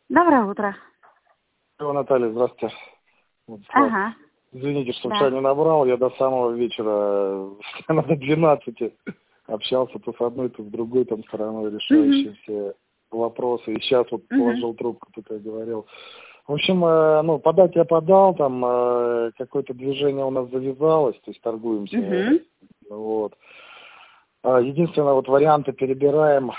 Доброе утро. Наталья, здравствуйте. Вот, Ага. извините, что Да. вчера не набрал, я до самого вечера, до 12 общался то с одной, то с другой там стороной, решающие все вопросы. И сейчас вот положил трубку, только я говорил. В общем, подать я подал, там какое-то движение у нас завязалось, то есть торгуемся. Вот. Единственное, вот варианты перебираем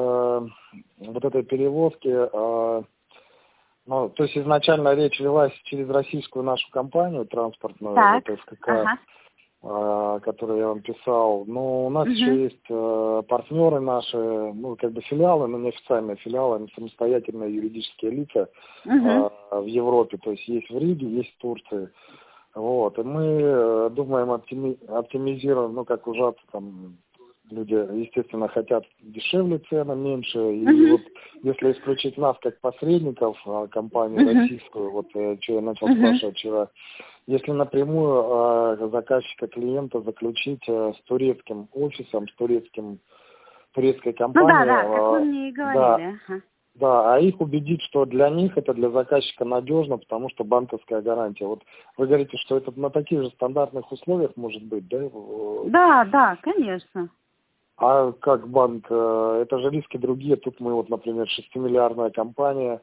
вот этой перевозки. То есть изначально речь велась через российскую нашу компанию транспортную, Так. вот СКК, которую я вам писал. Но у нас еще есть партнеры наши, филиалы, но неофициальные филиалы, они самостоятельные юридические лица в Европе. То есть есть в Риге, есть в Турции. Вот. И мы думаем оптимизируем, как ужаться там. Люди, естественно, хотят дешевле цены, меньше. И вот если исключить нас как посредников, компанию российскую, вот что я начал спрашивать вчера, если напрямую заказчика клиента заключить с турецким офисом, с турецкой компанией. Да, как вы мне и говорили. Да, а их убедить, что для них это для заказчика надежно, потому что банковская гарантия. Вот вы говорите, что это на таких же стандартных условиях может быть, да? Да, конечно. А как банк? Это же риски другие. Тут мы, вот, например, 6-миллиардная компания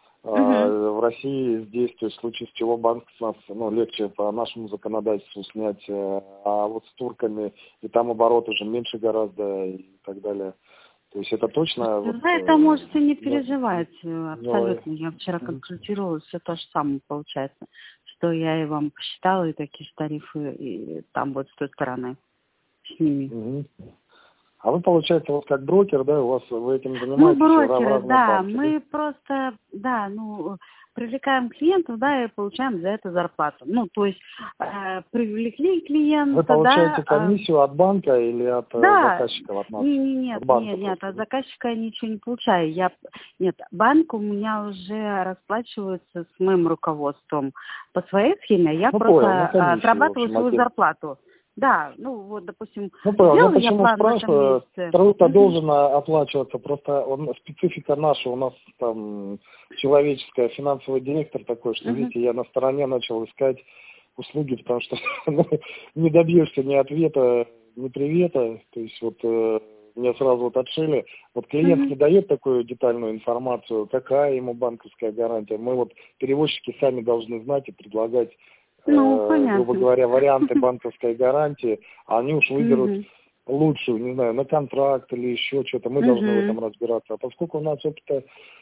в России здесь, то есть в случае с чего банк с нас, легче по нашему законодательству снять, а вот с турками, и там оборот уже меньше гораздо и так далее. То есть это точно... За это можете не переживать абсолютно. Я вчера консультировала, все то же самое получается, что я и вам посчитала, и такие же тарифы, и там вот с той стороны с ними. А вы, получается, вот как брокер, да, вы этим занимаетесь? Мы брокеры, да, мы просто, привлекаем клиентов, да, и получаем за это зарплату. То есть привлекли клиента, вы получаете комиссию от банка или от заказчика? От нас? Нет, от заказчика я ничего не получаю. Нет, банк у меня уже расплачивается с моим руководством по своей схеме, я просто отрабатываю свою зарплату. Да, допустим, я почему спрашиваю, труд должен оплачиваться, просто специфика наша, у нас там человеческая, финансовый директор такой, что, видите, я на стороне начал искать услуги, потому что не добьешься ни ответа, ни привета, то есть меня сразу отшили. Вот клиент не дает такую детальную информацию, какая ему банковская гарантия. Мы перевозчики сами должны знать и предлагать, грубо говоря, варианты банковской гарантии, а они уж выберут лучшую, не знаю, на контракт или еще что-то. Мы должны в этом разбираться. А поскольку у нас опыта,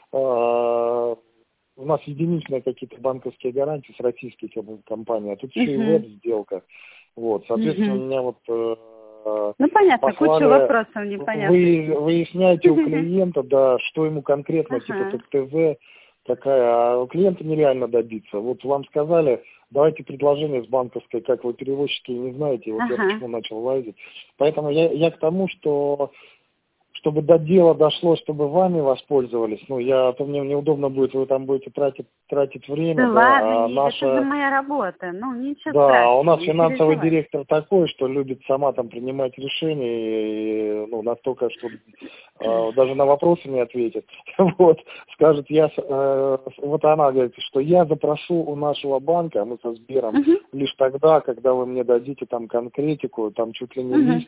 у нас единичные какие-то банковские гарантии с российских компаний, а тут еще и веб-сделка. Вот, соответственно, меня понятно, послали, куча вопросов непонятных. Выясняйте у клиента, да, что ему конкретно, типа как ТЗ, такая, а у клиента нереально добиться. Вот вам сказали, давайте предложение с банковской, как вы перевозчики не знаете, я почему начал лазить. Поэтому я к тому, что чтобы до дела дошло, чтобы вами воспользовались, то мне неудобно будет, вы там будете тратить время. Да ладно, это же моя работа, ничего страшного. Да, у нас финансовый директор такой, что любит сама там принимать решения, и, настолько, что даже на вопросы не ответит. Скажет, она говорит, что я запрошу у нашего банка, а мы со Сбером, лишь тогда, когда вы мне дадите там конкретику, там чуть ли не лист,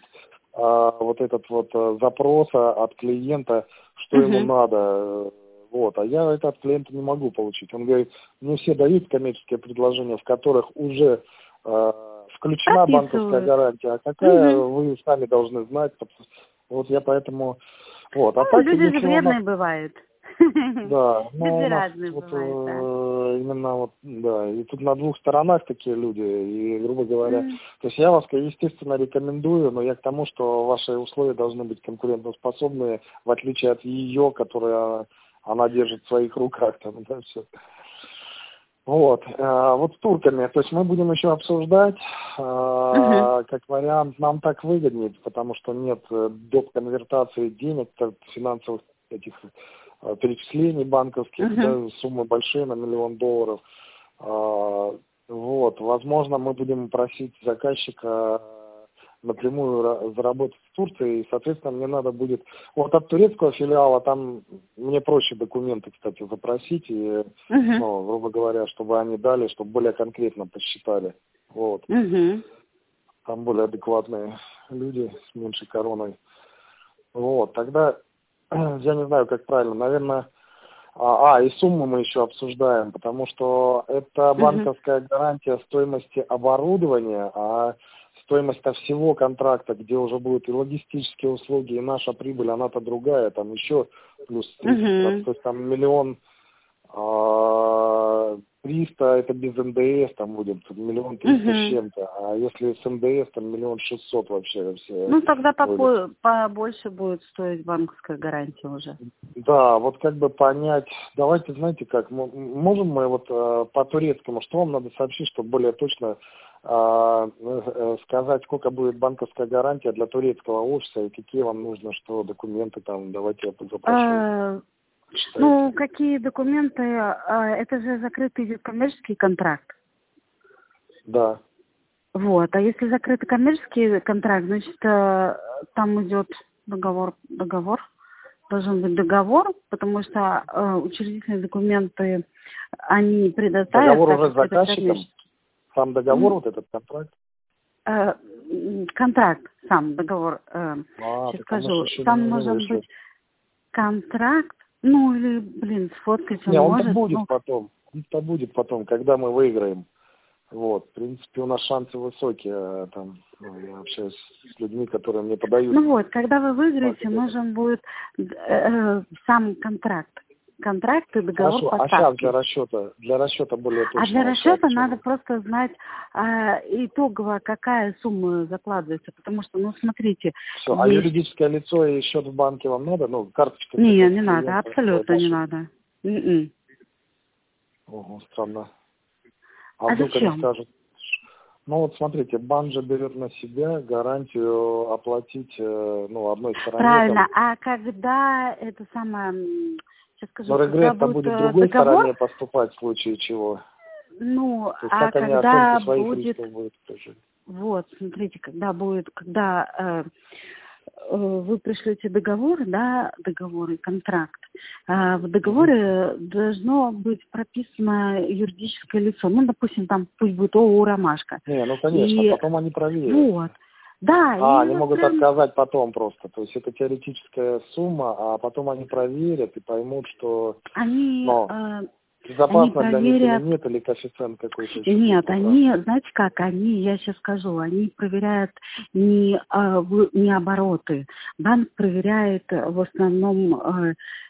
запроса от клиента, что ему надо. А я это от клиента не могу получить. Он говорит, мне все дают коммерческие предложения, в которых уже включена банковская гарантия, а какая вы сами должны знать. Я поэтому... А так люди же вредные бывают. Да, люди разные бывают, да. Именно и тут на двух сторонах такие люди, и, грубо говоря, то есть я вас, естественно, рекомендую, но я к тому, что ваши условия должны быть конкурентоспособные, в отличие от ее, которая она держит в своих руках, все. С турками, то есть мы будем еще обсуждать, как вариант, нам так выгоднее, потому что нет доп. Конвертации денег, финансовых этих перечислений банковских, суммы большие на $1 миллион. Возможно, мы будем просить заказчика напрямую заработать в Турции, и, соответственно, мне надо будет... Вот от турецкого филиала там мне проще документы, кстати, запросить, и, ну, грубо говоря, чтобы они дали, чтобы более конкретно посчитали. Вот. Там более адекватные люди с меньшей короной. Вот, тогда, я не знаю, как правильно, наверное... и сумму мы еще обсуждаем, потому что это банковская гарантия стоимости оборудования, а стоимость всего контракта, где уже будут и логистические услуги, и наша прибыль, она-то другая, там еще плюс 30%, то есть там 1 300 000, это без НДС, там будет 1 300 000 с чем-то, а если с НДС, там 1 600 000 вообще. Все ну, тогда побольше будет стоить банковская гарантия уже. Да, вот как бы понять, давайте, знаете как, можем мы вот по турецкому, что вам надо сообщить, чтобы более точно сказать, сколько будет банковская гарантия для турецкого офиса и какие вам нужно, что документы там, давайте я запрошу. Ну, какие документы, это же закрытый идет коммерческий контракт. Да. Вот, а если закрытый коммерческий контракт, значит, там идет договор, должен быть договор, потому что учредительные документы, они предоставят... Договор уже с заказчиком? Сам договор, вот этот контракт? Контракт, сам договор, сейчас скажу, там должен быть контракт, ну или, сфоткать он может. Он-то будет потом, когда мы выиграем. Вот, в принципе, у нас шансы высокие, там, я общаюсь с людьми, которые мне подают. Ну вот, когда вы выиграете, нужен будет сам контракт и договор поставки. А сейчас для расчета более точно. А для расчета надо просто знать итогово, какая сумма закладывается, потому что, ну, смотрите. Все, есть... А юридическое лицо и счет в банке вам надо? Ну, карточка? Не надо, абсолютно не надо. Ого, странно. А вдруг они скажут, ну вот смотрите, банк же берет на себя гарантию оплатить, одной стороне. Правильно, а когда это самое, сейчас скажу, но регресс-то будет другой стороне поступать в случае чего. Ну, то есть, а когда будет... Вот, смотрите, когда вы пришлете договор и контракт. В договоре должно быть прописано юридическое лицо. Ну, допустим, там пусть будет ООО «Ромашка». Ну, конечно, потом они проверят. Вот. Да. Они могут отказать потом просто. То есть это теоретическая сумма, а потом они проверят и поймут, что... Безопасно для них или нет, или коэффициент какой-то еще? Нет, знаете как, я сейчас скажу, они проверяют не обороты. Банк проверяет в основном,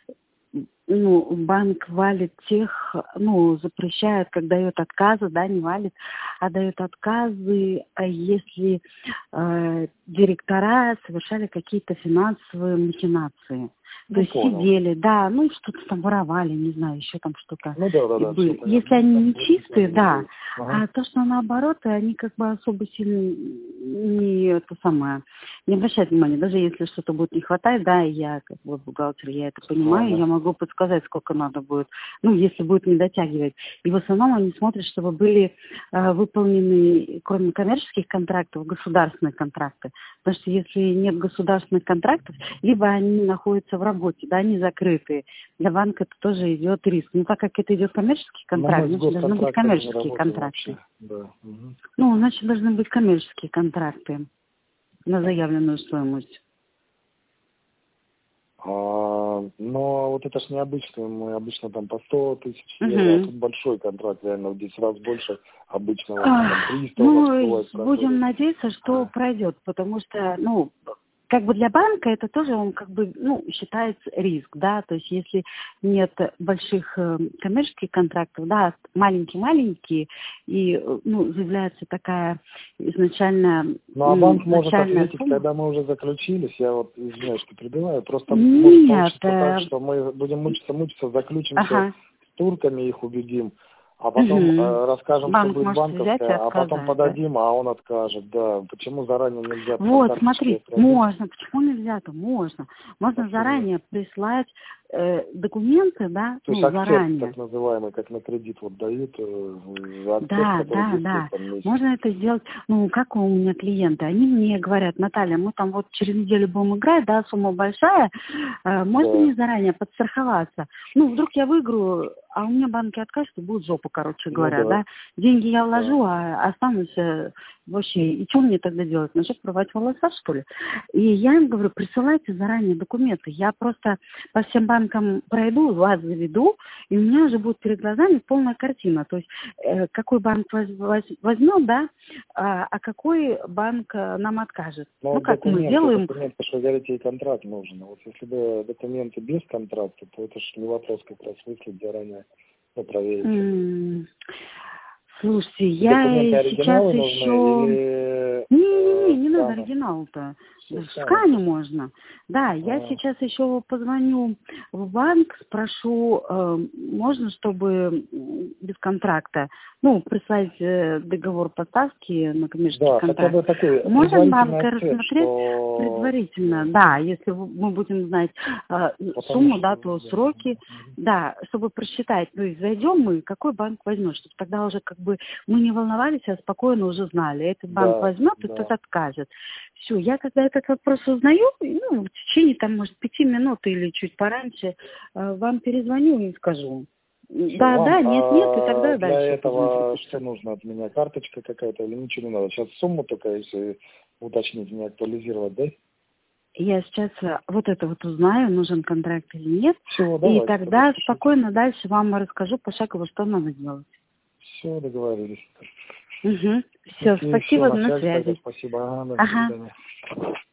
банк валит тех, запрещает, как дает отказы, не валит, а дает отказы, если директора совершали какие-то финансовые махинации. То есть сидели, что-то там воровали, не знаю, еще там что-то. Если они не чистые, а то, что наоборот, они как бы особо сильно не обращают внимания. Даже если что-то будет не хватать, я как бы бухгалтер, я это понимаю, я могу подсказать, сколько надо будет, если будет не дотягивать. И в основном они смотрят, чтобы были выполнены, кроме коммерческих контрактов, государственные контракты. Потому что если нет государственных контрактов, либо они находятся в работе, они закрытые. Для банка это тоже идет риск. Так как это идет коммерческий контракт, значит, должны быть коммерческие контракты. Значит, должны быть коммерческие контракты на заявленную стоимость. Но вот это ж необычно, мы обычно там по 100 000 евро, а тут большой контракт, реально, в 10 раз больше обычного, 300 будем надеяться, что пройдет, потому что, как бы для банка это тоже он как бы, считается риск, то есть если нет больших коммерческих контрактов, маленькие, и, заявляется такая изначально... а банк может ответить, когда мы уже заключились, я извиняюсь, что перебиваю, просто может получиться так, что мы будем мучиться, заключимся с турками, их убедим, а потом расскажем, что будет банковская, а потом подадим, а он откажет. Да, почему заранее нельзя? Вот, смотри, можно. Почему нельзя-то? Можно. Можно заранее прислать документы, да, то есть заранее. так называемый, как на кредит вот дают. Да. Можно это сделать. Ну, как у меня клиенты, они мне говорят: Наталья, мы там вот через неделю будем играть, да, сумма большая, можно мне заранее подстраховаться? Ну, вдруг я выиграю, а у меня банки откажут, и будет жопа, короче говоря, да. Деньги я вложу, а останусь вообще. И что мне тогда делать? Начать порвать волоса, что ли? И я им говорю: присылайте заранее документы. Я просто по всем банкам пройду, вас заведу, и у меня уже будет перед глазами полная картина. То есть какой банк возьмет, да, а какой банк нам откажет. Но ну, как мы делаем... Документы, что говорите, и контракт нужен. Вот если бы документы без контракта, то это же не вопрос как раз выслать заранее, проверить. Слушайте, я сейчас еще... Или... Не надо оригинал-то. В скане можно. Да, я сейчас еще позвоню в банк, спрошу, можно, чтобы без контракта, ну, прислать договор поставки на коммерческий контракт. Можно банк рассмотреть предварительно, да, если мы будем знать сумму, дату, сроки, да, чтобы просчитать, то есть зайдем мы, какой банк возьмет, чтобы тогда уже как бы мы не волновались, а спокойно уже знали, этот банк возьмет, и тот откажет. Все, я когда этот вопрос узнаю, ну, в течение, там, может, 5 минут или чуть пораньше, вам перезвоню и скажу. Да, нет, и тогда для дальше. Для этого что нужно от меня? Карточка какая-то или ничего не надо? Сейчас сумму только, если уточнить, не актуализировать, да? Я сейчас вот это вот узнаю, нужен контракт или нет. Все, и тогда спокойно дальше вам расскажу пошагово, что надо делать. Все, договорились. Все, спасибо, на связи. Спасибо, до свидания.